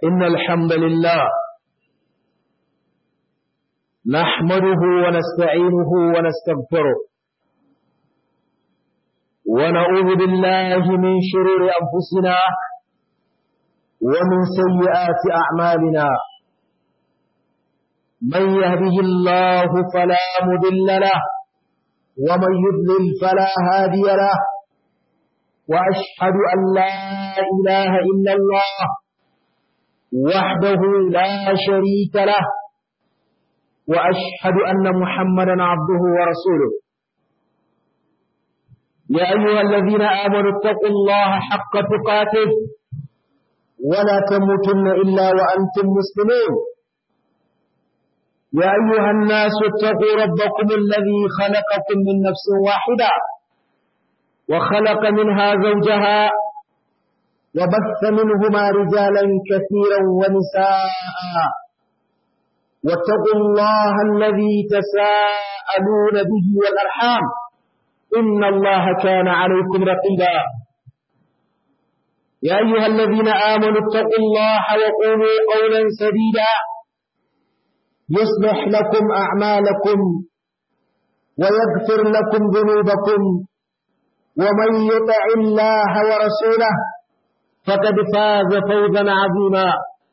إن الحمد لله نحمده ونستعينه ونستغفره ونعوذ بالله من شرور أنفسنا ومن سيئات أعمالنا من يهده الله فلا مضل له ومن يضلل فلا هادي له وأشهد أن لا إله إلا الله وحده لا شريك له وأشهد أن محمدا عبده ورسوله يا أيها الذين آمنوا اتقوا الله حق تقاته ولا تموتن إلا وأنتم مسلمون يا أيها الناس اتقوا ربكم الذي خلقكم من نفس واحدة وخلق منها زوجها وبث منهما رجالا كثيرا ونساء واتقوا الله الذي تساءلون به والأرحام إن الله كان عليكم رقيبا يا أيها الذين آمنوا اتقوا الله وقولوا قولا سديدا يصلح لكم أعمالكم ويغفر لكم ذنوبكم ومن يطع الله ورسوله فقد فاز فوزا عظيما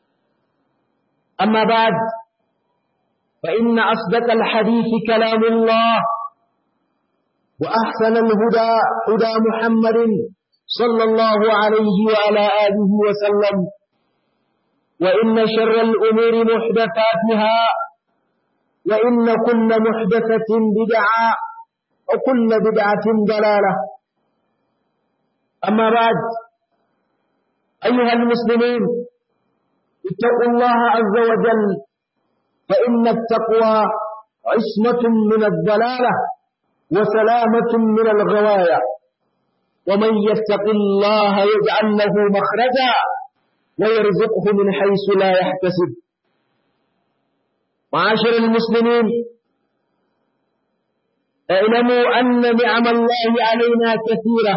أما بعد فإن أصدق الحديث كلام الله وأحسن الهدى هدى محمد صلى الله عليه وعلى آله وسلم وإن شر الأمور محدثاتها وإن كل محدثة بدعة وكل بدعة ضلالة أما بعد أيها المسلمين اتقوا الله عز وجل فإن التقوى عصمة من الضلالة وسلامة من الغوايا ومن يتق الله يجعل له مخرجا ويرزقه من حيث لا يحتسب معاشر المسلمين اعلموا أن نعم الله علينا كثيرة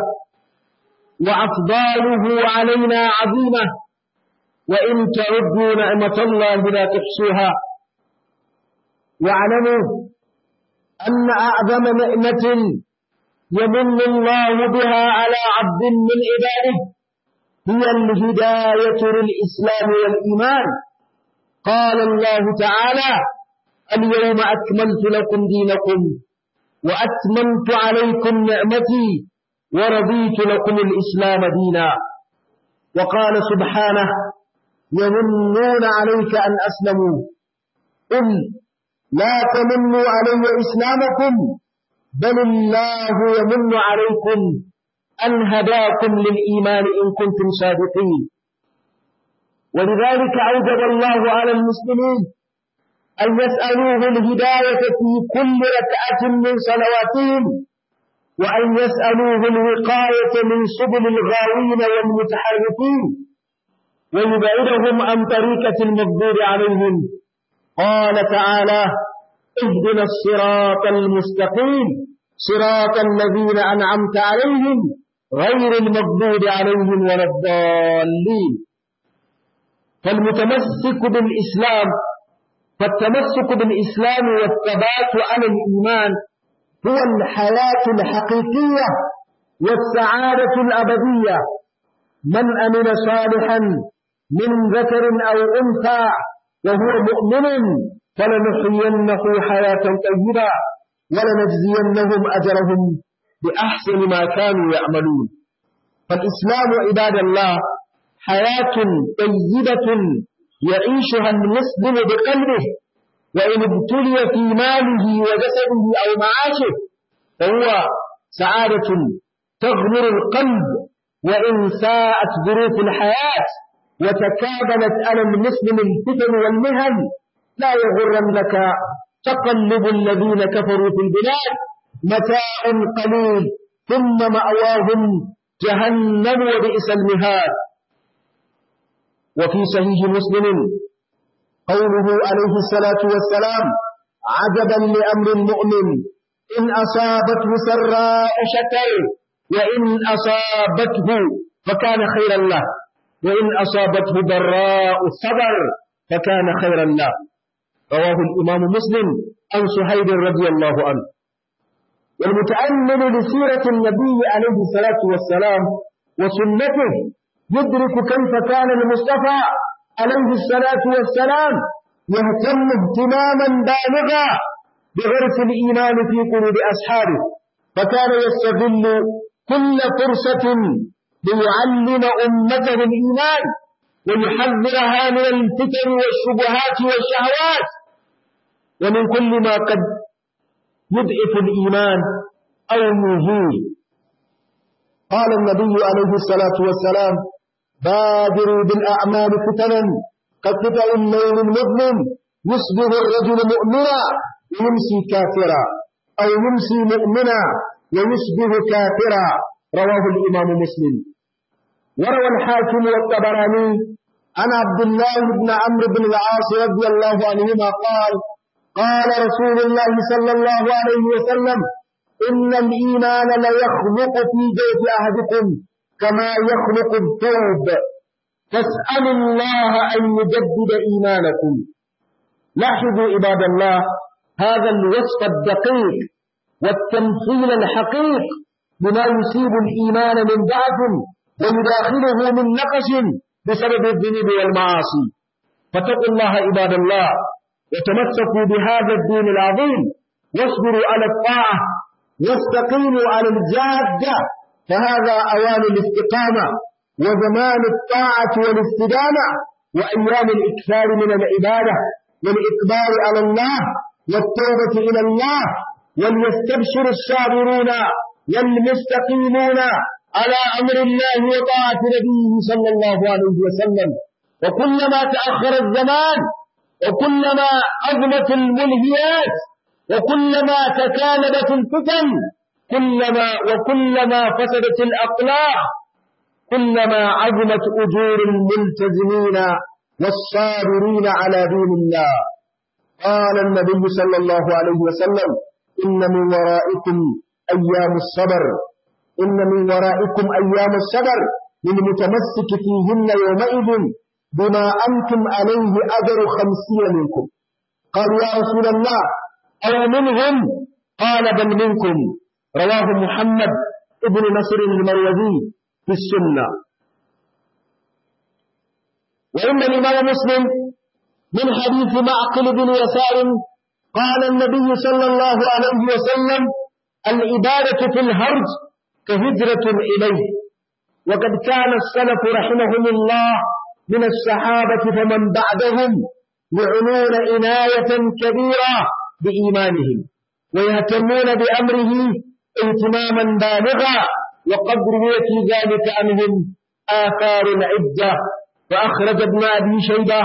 وأفضاله علينا عظيمة وإن تعدوا نعمة الله لا تحصوها واعلموا أن أعظم نعمة يمن الله بها على عبد من عباده هي الهداية للإسلام والإيمان قال الله تعالى اليوم أكملت لكم دينكم وأتممت عليكم نعمتي ورضيت لكم الإسلام دينا وقال سبحانه يمنون عليك أن أسلموا قل لا تمنوا علي إسلامكم بل الله يمن عليكم أن هداكم للإيمان إن كنتم صادقين ولذلك أوجب الله على المسلمين أن يسألوه الهداية في كل ركعة من صلواتهم وأن يسألوه الوقاية من سبل الغاوين والمتحرفين ويبعدهم عن طريقة المغضوب عليهم قال تعالى اهدنا الصراط المستقيم صراط الذين أنعمت عليهم غير المغضوب عليهم ولا الضالين فالتمسك بالإسلام والثبات على الإيمان هو الحياة الحقيقية والسعادة الأبدية من أمن صالحا من ذكر أو أنثى وهو مؤمن فلنحيينه حياة طيبة ولنجزينهم أجرهم بأحسن ما كانوا يعملون فالإسلام عباد الله حياة طيبة يعيشها المسلم بقلبه وإن ابتلي في ماله وجسده أو معاشه فهو سعادة تغمر القلب وإن ساءت ظروف الحياة وتكابلت على المسلم الفتن والمهن لا يغرنك تقلب الذين كفروا في البلاد متاع قليل ثم مأواهم جهنم وبئس المهاد وفي صحيح مسلم قوله عليه الصلاة والسلام عجبا لأمر المؤمن إن أصابته سراء شكر وإن أصابته فكان خيرا له وإن أصابته ضراء صبر فكان خيرا له. رواه الإمام مسلم عن صهيب رضي الله عنه. والمتأمل لسيرة النبي عليه الصلاة والسلام وسنته يدرك كيف كان المصطفى عليه الصلاة والسلام يهتم اهتماما بالغا بغرس الإيمان في قلوب أصحابه، فكان يستغل كل فرصة ليعلم أمته الإيمان ويحذرها من الفتن والشبهات والشهوات ومن كل ما قد يضعف الإيمان أو يهين. قال النبي عليه الصلاة والسلام: بادروا بالأعمال فتنا كقطع الليل المظلم يصبح الرجل مؤمنا ويمسي كافرا، أو يمسي مؤمنا ويصبح كافرا. رواه الإمام مسلم. وروى الحاكم والطبراني عن عبد الله بن عمرو بن العاص رضي الله عنهما قال: قال رسول الله صلى الله عليه وسلم: إن الإيمان ليخلق في جوف أحدكم كما يخلق الثوب، فاسألوا الله أن يجدد إيمانكم. لاحظوا عباد الله هذا الوصف الدقيق والتمثيل الحقيق بما يصيب الإيمان من ضعف ويداخله من نقص بسبب الذنوب والمعاصي. فاتقوا الله عباد الله وتمسكوا بهذا الدين العظيم واصبروا على الطاعة واستقيموا على الجادة، فهذا أوان الاستقامة وزمان الطاعة والاستدامة وأيام الإكثار من العبادة والإقبال على الله والتوبة إلى الله. وليستبشر الصابرون والمستقيمون على أمر الله وطاعة نبيه صلى الله عليه وسلم. وكلما تأخر الزمان وكلما عظمت الملهيات وكلما تكالبت الفتن وكلما فسدت الأخلاق كلما عظمت أجور الملتزمين والصابرين على دين الله. قال النبي صلى الله عليه وسلم: إن من ورائكم أيام الصبر، إن من ورائكم أيام الصبر للمتمسك فيهن يومئذ بما أنتم عليه أجر 50 منكم. قالوا: يا رسول الله أو منهم؟ قال: بل منكم. رواه محمد ابن نصر المروزي في السنة. وإن الإمام مسلم من حديث معقل بن يسار قال النبي صلى الله عليه وسلم: العبادة في الهرج كهجرة إليه. وقد كان السلف رحمهم الله من الصحابة فمن بعدهم يعنون عناية كبيرة بإيمانهم ويهتمون بأمره اهتماما بالغا، وقد روي في ذلك عنهم آثار عدة. فأخرج ابن أبي شيبة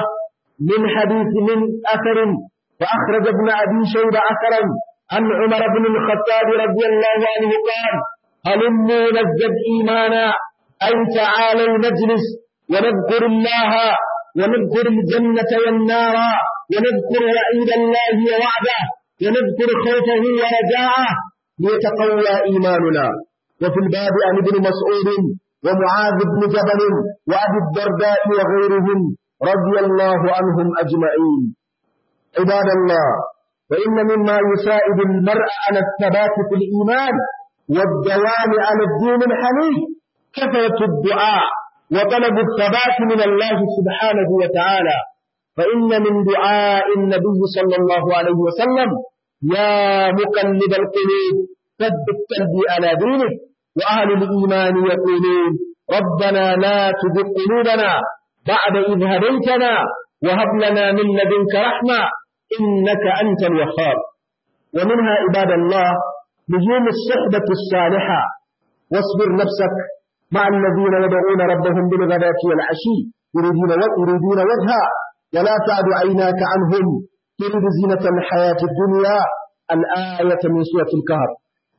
أثرا عن عمر بن الخطاب رضي الله عنه قال: هلموا نزدد إيمانا، أي تعالوا نجلس ونذكر الله ونذكر الجنة والنار ونذكر وعيد الله ووعده ونذكر خوفه ورجاءه ليتقوى إيماننا. وفي الباب عن ابن مسعود ومعاذ بن جبل وأبي الدرداء وغيرهم رضي الله عنهم أجمعين. عباد الله، فإن مما يساعد المرء على الثبات في الإيمان والدوام على الدين الحنيف كثرة الدعاء وطلب الثبات من الله سبحانه وتعالى. فإن من دعاء النبي صلى الله عليه وسلم: يا مقلب القلوب ثبت قلبي على دينك. وأهل الإيمان يقولون: ربنا لا تزغ قلوبنا بعد إذ هديتنا وهب لنا من لدنك رحمة إنك أنت الوهاب. ومنها عباد الله لزوم الصحبة الصالحة. واصبر نفسك مع الذين يدعون ربهم بالغداة والعشي يريدون وجهه ولا تعد عيناك عنهم تريد زينة الحياة الدنيا. الآية من سورة الكهف.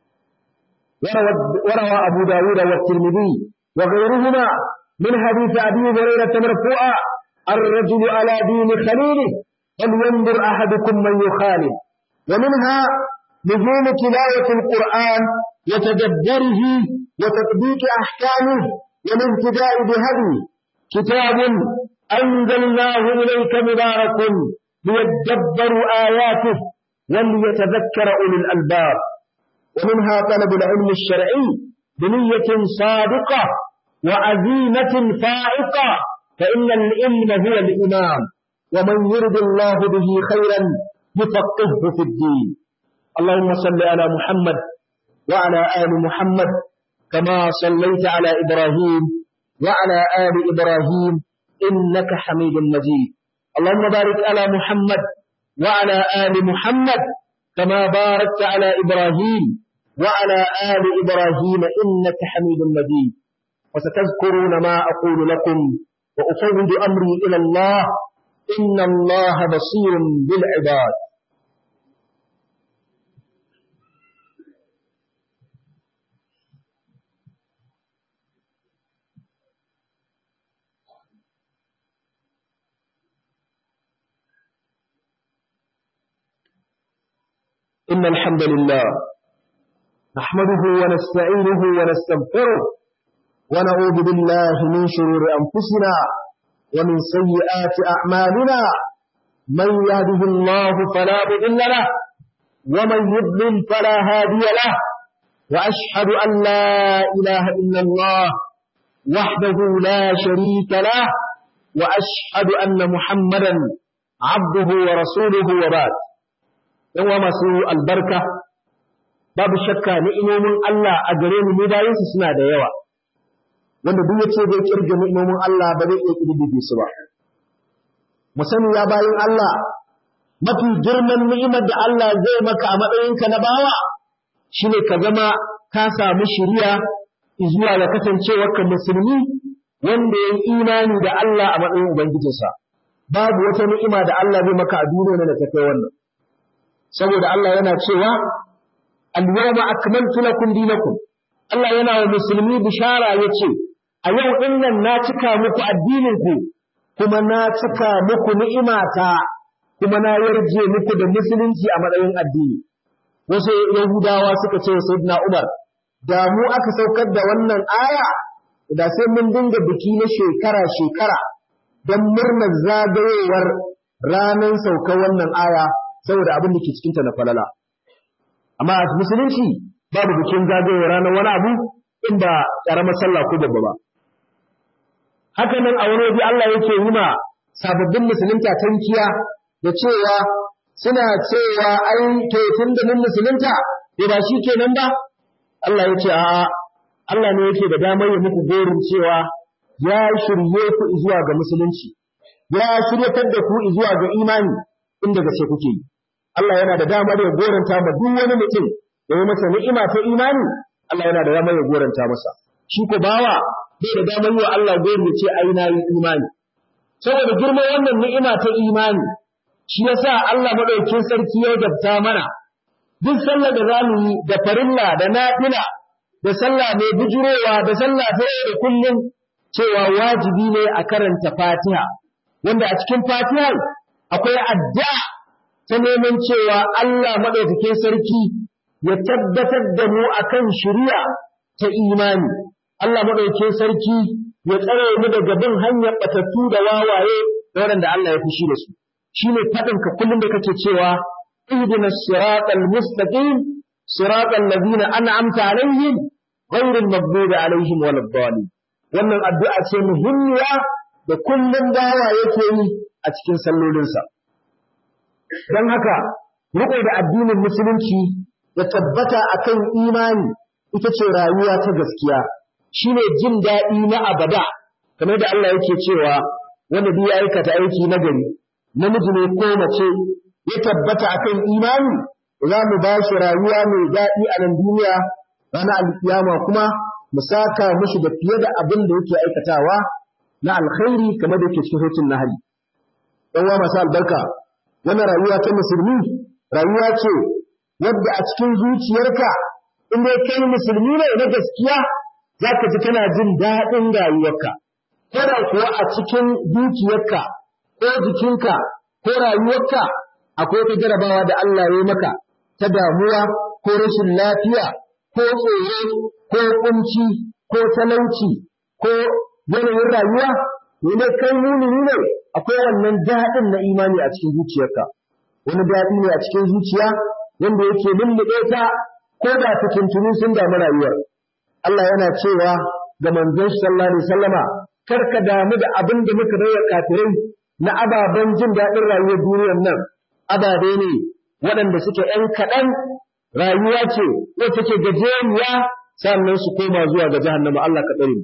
وروى أبو داود والترمذي وغيرهما من حديث أبي هريرة مرفوعا: الرجل على دين خليله فلينظر أحدكم من يخالف. ومنها لزوم تلاوة القرآن وتدبره وتطبيق أحكامه والاهتداء بهديه. كتاب أنزلناه إليك مبارك ليدبروا آياته وليتذكر أولي الألباب. ومنها طلب العلم الشرعي بنية صادقة وعزيمة فائقة، فإن العلم هو الإمام، ومن يرد الله به خيرا يفقهه في الدين. اللهم صل على محمد وعلى آل محمد كما صليت على إبراهيم وعلى آل إبراهيم إنك حميد مجيد. اللهم بارك على محمد وعلى آل محمد كما باركت على إبراهيم وعلى آل إبراهيم إنك حميد مجيد. وستذكرون ما أقول لكم وأفوض أمري إلى الله إن الله بصير بالعباد. إن الحمد لله نحمده ونستعينه ونستغفره ونعوذ بالله من شرور أنفسنا ومن سيئات أعمالنا، من يهده الله فلا مضل له ومن يضلل فلا هادي له، وأشهد أن لا إله إلا الله وحده لا شريك له، وأشهد أن محمدا عبده ورسوله وبعد. yawa masu albarka, babu shakka ni'imomin Allah a gare mu bayansu suna da yawa, wanda duk yace zai kirga ni'imomin Allah ba zai iya kididdige su ba. Mu sani ya bayin Allah, mafi girman ni'imar da Allah zai maka a matsayinka na bawa shine ka zama ka samu shiriya zuwa ga kasancewarka musulmi wanda ya yi imani da Allah a matsayin ubangijinsa. Babu wata ni'ima da Allah zai maka a duniya da ta kai wannan. Saboda Allah yana cewa al-yawma akmaltu lakum dinakum, Allah yana wa musulmi bishara yace a yau din nan na cika muku addinin ku, kuma na cika muku ni'imata, kuma na yarje muku da musulunci a matsayin addini. Wasu Yahudawa suka ce wa Sayyidina Umar, da mu aka saukar da wannan aya da sai mun dinga biki na shekara don murnar zagayowar ranar saukar wannan aya saboda abin da ke cikinta na falala. Amma a musulunci babu bikin zagayowar ranar wani abu in ba ƙaramar sallah ko babba ba. Haka nan a wani waje Allah yake yi ma sababbin musulunta tankiya da cewa suna cewa ai to tun da mun musulunta to ba shi kenan ba. Allah ya ce a'a, Allah ne yake da damar ya muku gorin cewa ya shirye ku zuwa ga musulunci, ya shiryatar da ku zuwa ga imani inda gaske kuke yi. Allah yana da damar ya goranta ma duk wani mutum da ya masa ni'ima ta imani, Allah yana da damar ya goranta masa. Shi ko bawa bai da damar yi wa Allah gori ya ce ai na yi imani. Saboda girman wannan ni'ima ta imani, shi yasa Allah madaukakin sarki ya dabta mana duk sallar da zamu yi da farilla da nafila da sallah mai bujurowa da sallah ta yau da kullum cewa wajibi ne a karanta Fatiha, wanda a cikin Fatiha akwai addu'a ta neman cewa Allah madaukakin sarki ya tabbatar da mu akan shari'a ta imani. Allah madaukakin sarki ya tsare mu daga bin hanyar batattu da wawaye da waɗanda Allah ya fushi da su. Shine fadin ka kullum da kake cewa اهدنا الصراط المستقيم صراط الذين أنعمت عليهم غير المغضوب عليهم ولا الضالين. wannan addu'a ce muhimmiya da kullum bawa yake yi a cikin sallolinsa. Don haka riƙo da addinin musulunci da tabbata akan imani ita ce rayuwa ta gaskiya, shine jin daɗi na abada, kamar da Allah yake cewa wanda duk ya aikata aiki nagari, namiji ne ko mace ya tabbata akan imani, za mu ba shi rayuwa mai daɗi a nan duniya, ranar alkiyama kuma mu saka mushi da fiye da abin da yake aikatawa na alkhairi kamar da yake cikin hutun nahari. Ɗan uwa masu albarka, wannan rayuwa ta musulmi rayuwa ce wadda a cikin zuciyarka in dai kai musulmi ne na gaskiya za ka ji kana jin daɗin rayuwarka. Kada kuwa a cikin dukiyarka ko jikinka ko rayuwarka akwai wata jarabawa da Allah ya yi maka ta damuwa ko rashin lafiya ko tsoro ko kunci ko talauci ko yanayin rayuwa, ne kai mumini ne akwai wannan daɗin na imani a cikin zuciyarka wani daɗi ne a cikin zuciya wanda yake lulluɓe ta ko da fitintunu sun damu rayuwar Allah yana cewa ga manzon sallallahu alaihi wasallama kar ka damu da abin da muka bayar kafirai na ababen jin daɗin rayuwar duniyar nan ababe ne waɗanda suke ‘yan kaɗan rayuwa ce wacce take gajeriya sannan su koma zuwa ga jahannama Allah ka tsare mu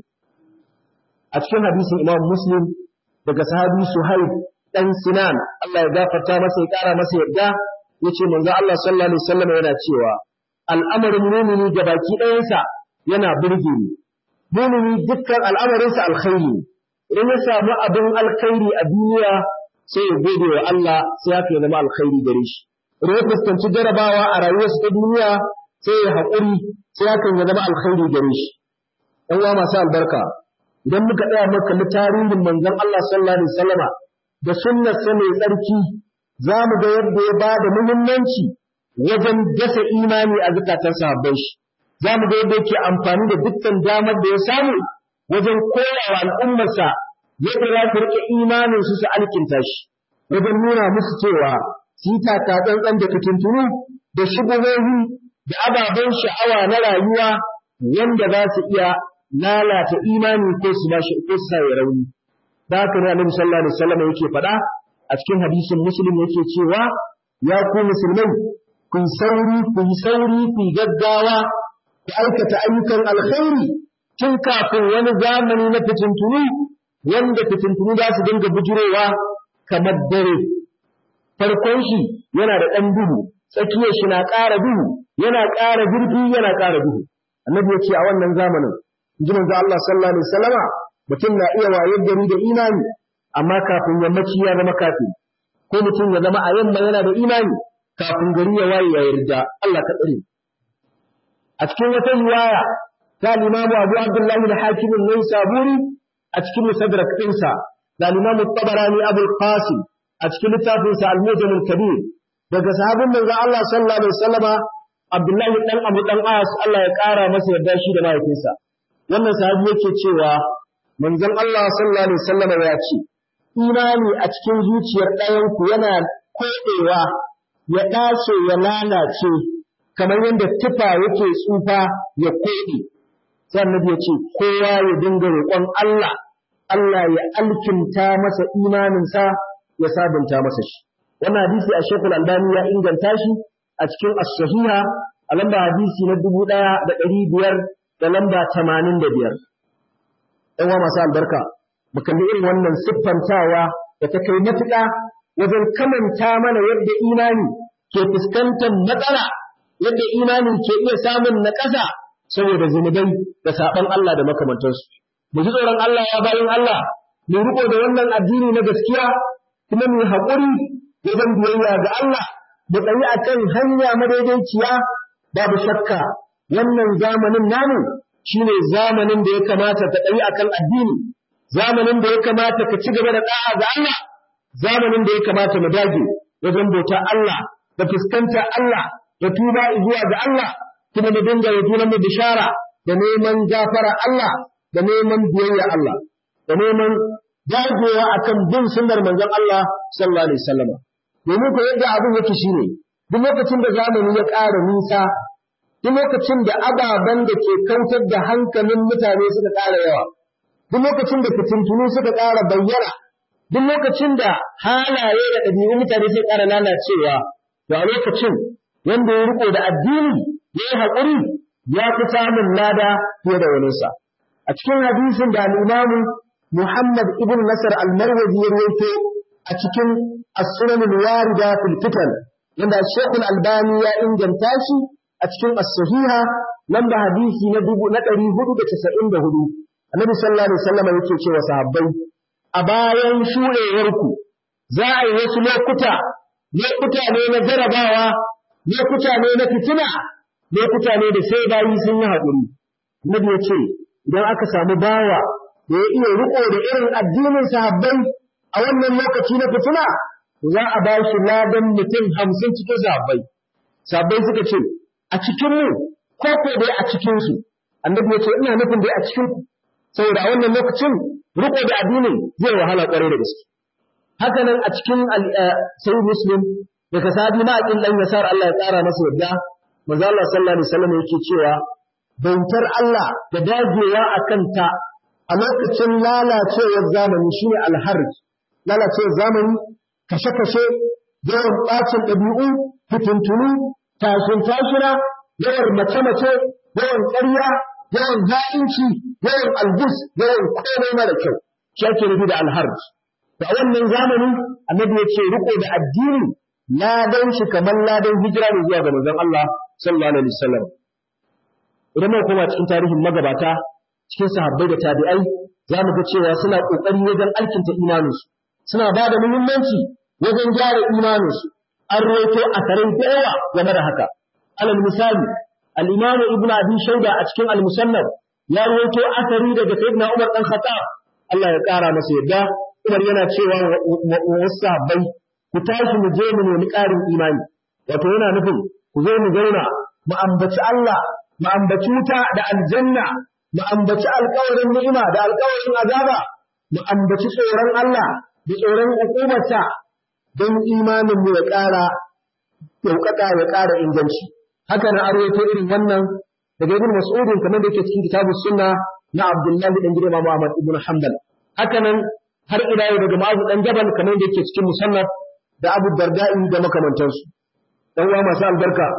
a cikin hadisin Imam Muslim daga sahabi Suhaib dan Sinan Allah ya gafarta masa ya ƙara masa yadda yace manzo Allah sallallahu alaihi wasallam yana cewa al'amarin mu'mini da baki ɗayansa yana burge ni mu'mini dukkan al'amarinsa alkhairi idan ya samu abin alkhairi a duniya sai ya gode wa Allah sai ya zama alkhairi gare shi idan ya fuskanci jarabawa a rayuwarsa ta duniya sai ya haƙuri sai ya zama alkhairi gare shi ɗan uwa masu albarka idan muka tsaya muka kalli tarihin manzon Allah sallallahu alaihi wasallama da sunnarsa mai tsarki za mu ga yadda ya ba da muhimmanci wajen dasa imani a zukatan sahabban shi za mu ga yadda yake amfani da dukkan damar da ya samu wajen koya wa al'ummarsa yadda za su riƙe imanin su alkinta shi wajen nuna musu cewa su yi taka tsantsan da fitintunu da shubuhohi da ababen sha'awa na rayuwa wanda za su iya lalata imani ko su ba shi ko su sa ya rauni da haka ne Annabi sallallahu alaihi wasallam yake faɗa a cikin hadisin Muslim yake cewa ya ku musulmai ku sauri ku gaggawa ku aikata ayyukan alkhairi tun kafin wani zamani na fitintunu wanda fitintunu za su dinga bujurowa kamar dare farkon shi yana da ɗan duhu tsakiyar shi na ƙara duhu yana ƙara zurfi yana ƙara duhu annabi ya ce a wannan zamanin ji manzo Allah sallallahu alaihi wasallama mutum na iya wayar gari da imani amma kafin yammaci ya zama kafiri ko mutum ya zama a yamma yana da imani kafin gari ya waye ya yarda Allah ka tsare a cikin wata riwaya ta Imam Abu Abdullah al-Hakim an-Naisaburi a cikin Musaddarak ɗinsa da Imam Tabarani Abu al-Qasim a cikin littafinsa Al-Mujam al-Kabir daga sahabin manzo Allah sallallahu alaihi wasallama Abdullah dan Abu dan As Allah ya ƙara masa yarda shi da mahaifinsa wannan sahabi yake cewa manzon Allah sallallahu alaihi wasallama ya ce imani a cikin zuciyar ɗayanku yana koɗewa ya ɗace ya lalace kamar yadda tufa yake tsufa ya koɗe sai annabi ya ce kowa ya dinga roƙon Allah Allah ya alkinta masa imaninsa ya sabunta masa shi wannan hadisi a Sheikhul Albani ya inganta shi a cikin as-sahiha a lamba hadisi na 1500 da lamba 85 ɗan uwa masu albarka mu kalli irin wannan siffantawa da ta kai matuƙa wajen kamanta mana yadda imani ke fuskantar matsala yadda imani ke iya samun naƙasa saboda zunubai da saɓon Allah da makamantansu mu ji tsoron Allah ya bayin Allah mu riko da wannan addini na gaskiya kuma mu haƙuri wajen biyayya ga Allah mu tsayi akan hanya madaidaiciya babu shakka wannan zamanin namu shine zamanin da ya kamata ka tsayi akan addini zamanin da ya kamata ka ci gaba da da'a ga Allah zamanin da ya kamata mu dage wajen bauta Allah da fuskanta Allah da tuba zuwa ga Allah kuma mu dinga yi tunan mu bishara da neman gafara Allah da neman biyayya Allah da neman dagewa akan bin sunnar manzon Allah sallallahu alaihi wasallam domin ko yadda abin yake shine duk lokacin da zamani ya ƙara nisa duk lokacin da ababen da ke kautar da hankalin mutane suka ƙara yawa duk lokacin da fitintunu suka ƙara bayyana duk lokacin da halaye da ɗabi'un mutane suka ƙara lalacewa to a lokacin wanda ya riko da addini ya yi haƙuri ya fi samun lada fiye da waninsa a cikin hadisin da al'imamu Muhammad ibn Nasar al-Marwazi ya rawaito a cikin as-sunan al-warida fil fitan wanda Sheikh al-Albani ya inganta shi a cikin as-sahiha lamba hadisi na 494 Annabi sallallahu alaihi wasallam yake cewa sahabbai a bayan shurewarku za a yi wasu lokuta ne na jarabawa lokuta ne na fitina lokuta ne da sai bayi sun yi haƙuri Annabi ya ce idan aka samu bawa da ya iya riko da irin addinin sahabbai a wannan lokaci na fitina za a ba shi ladan mutum 50 cikin sahabbai sahabbai suka ce a cikin mu ko ko dai a cikin su Annabi ya ce ina nufin dai a cikin ku saboda a wannan lokacin riko da addinin zai wahala kwarai da gaske haka nan a cikin sahih muslim daga sahabi ma'aqil dan yasar Allah ya tsara masa yadda manzo Allah sallallahu alaihi wasallam yake cewa bautar Allah da dagewa akan ta a lokacin lalacewar zamani shine alharj lalacewar zamani kashe-kashe yawan bacin ɗabi'u fitintunu tashin tashina yawan mace-mace yawan ƙarya yawan ha'inci yawan albus yawan komai mara kyau shi ake nufi da alharj da wannan zamani annabi ya ce riko da addini ladan shi kamar ladan hijira ne zuwa ga manzon Allah sallallahu alaihi wasallam idan muka koma cikin tarihin magabata cikin sahabbai da tabi'ai za mu ga cewa suna kokari wajen alkinta imaninsu suna ba da muhimmanci wajen gyara imaninsu an rawaito asarai da yawa game da haka alal misali al-imam ibnu abi shayba a cikin al-musannaf ya rawaito asari daga sayyidina umar dan khattab Allah ya kara masa yadda umar yana cewa wasu sahabbai ku tashi mu je mu nemi ƙarin imani wato yana nufin ku zo mu zauna mu ambaci Allah mu ambaci wuta da aljanna mu ambaci alƙawarin ni'ima da alƙawarin azaba mu ambaci tsoron Allah da tsoron hukumarsa don imanin mu ya ƙara ɗaukaka ya ƙara inganci haka na arwato irin wannan daga ibn Mas'ud kamar da yake cikin kitabus sunna na Abdullah bin Imam Ahmad ibn Hanbal haka nan har ila yau daga Mu'adh dan Jabal kamar da yake cikin musannaf da Abu Darda'i da makamantansu dan uwa masu albarka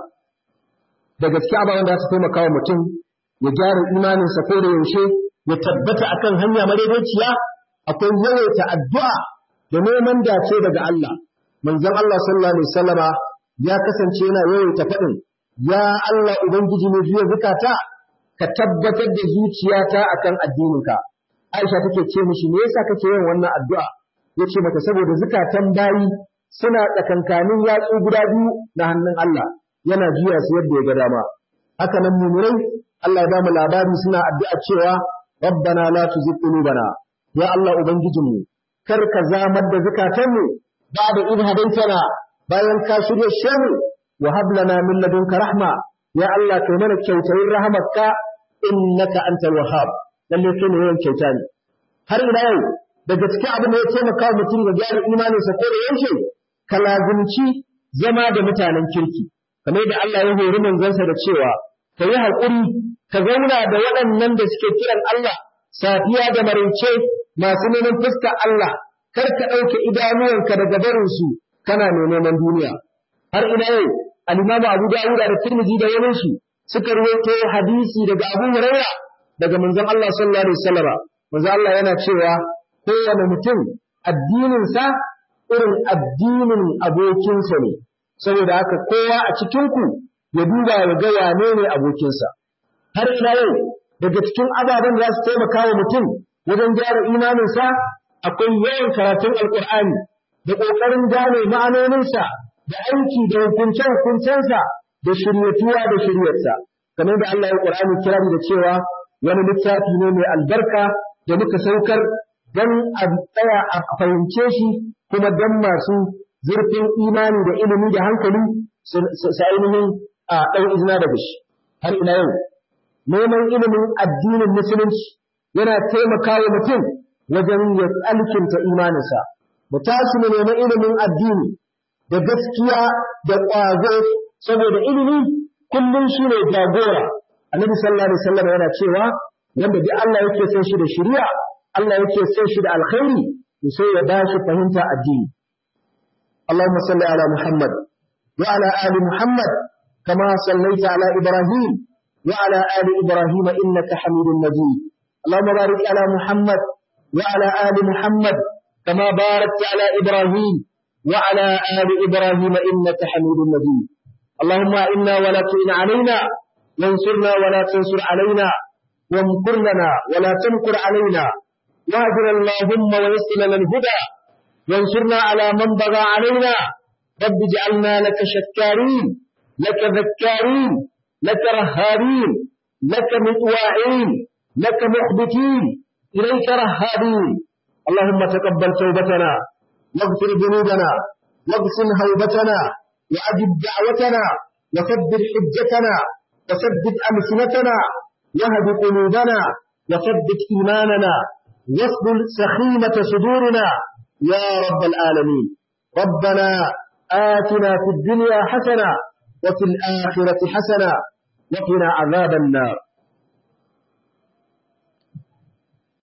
da gaskiya ba wanda su taimaka wa mutum ya gyara imaninsa ko da yaushe ya tabbata akan hanya madaidaiciya akwai yawaita addu'a da neman dace daga Allah manzon Allah sallallahu alaihi wasallama ya kasance yana yawaita faɗin ya Allah ubangiji ne zuwa zakata ka tabbatar da zuciyata akan addininka Aisha take ce mishi me yasa kake yin wannan addu'a yace mata saboda zakatan bayi suna tsakankanin yatsu guda biyu na hannun Allah yana juya su yadda ya ga dama haka nan mu'minai Allah ya ba mu labari suna addu'a cewa rabbana la tuzigh qulubana ya Allah ubangijinmu kar ka zamar da zakatanmu ba da in hadaitana bayan ka shirye shemu wa hab lana min ladunka rahma ya Allah kai mana kyautayin rahmatka innaka antal wahhab lalle kai ne yawan kyauta ne har ila yau daga cikin abin da ya taimaka mutum ga gyara imaninsa ko da yaushe ka lazimci zama da mutanen kirki kamar da Allah ya hori manzansa da cewa ka yi haƙuri ka zauna da waɗannan da suke kiran Allah safiya da maraice masu neman fuskar Allah kar ka ɗauke idanuwanka daga barinsu kana mai neman duniya har ina yau al-Imam Abu Dawud da Tirmidhi da waninsu suka rawaito hadisi daga Abu Hurairah daga manzon Allah sallallahu alaihi wasallam manzon Allah yana cewa kowane mutum addininsa irin addinin abokinsa ne saboda haka kowa a cikinku ya duba ya ga wane ne abokinsa har ila yau daga cikin ababen da za su taimaka wa mutum wajen gyara imaninsa akwai yawan karatun alkur'ani da ƙoƙarin gane ma'anoninsa da aiki da hukunce-hukuncensa da shiryatuwa da shiryarsa kamar da Allah ya Qur'ani kira da cewa wani littafi ne mai albarka da muka saukar don a tsaya a fahimce shi kuma don masu zurfin imani da ilimi da hankali su ainihin a ɗan izina daga shi har ina yau neman ilimin addinin musulunci yana taimakawa mutum wajen ya alkinta imaninsa mu tashi mu nemi ilimin addini da gaskiya da ƙwazo saboda ilimi kullum shi ne jagora annabi sallallahu alaihi wasallam yana cewa wanda duk Allah yake son shi da shari'a Allah yake son shi da alkhairi to sai ya bashi fahimta addini Allahumma salli ala Muhammad wa ala ali Muhammad kama sallaita ala Ibrahim wa ala ali Ibrahim innaka Hamidum Majid Allahumma barik ala Muhammad wa ala ali Muhammad kama barakta ala Ibrahim wa ala ali Ibrahim innaka Hamidum Majid اللهم إنا ولا تعن علينا وانصرنا ولا تنصر علينا وامكر لنا ولا تمكر علينا واهدنا اللهم ويسر لنا الهدى وانصرنا على من بغى علينا رب اجعلنا لك شكارين لك ذكارين لك رهابين لك مطواعين لك مخبتين إليك رهابين اللهم تقبل توبتنا واغفر ذنوبنا واغسل هوبتنا وأجب دعوتنا وثبت حجتنا وثبت ألسنتنا وهد قلوبنا وثبت إيماننا واصل سخيمة صدورنا يا رب العالمين. ربنا آتنا في الدنيا حسنة وفي الآخرة حسنة وقنا عذاب النار.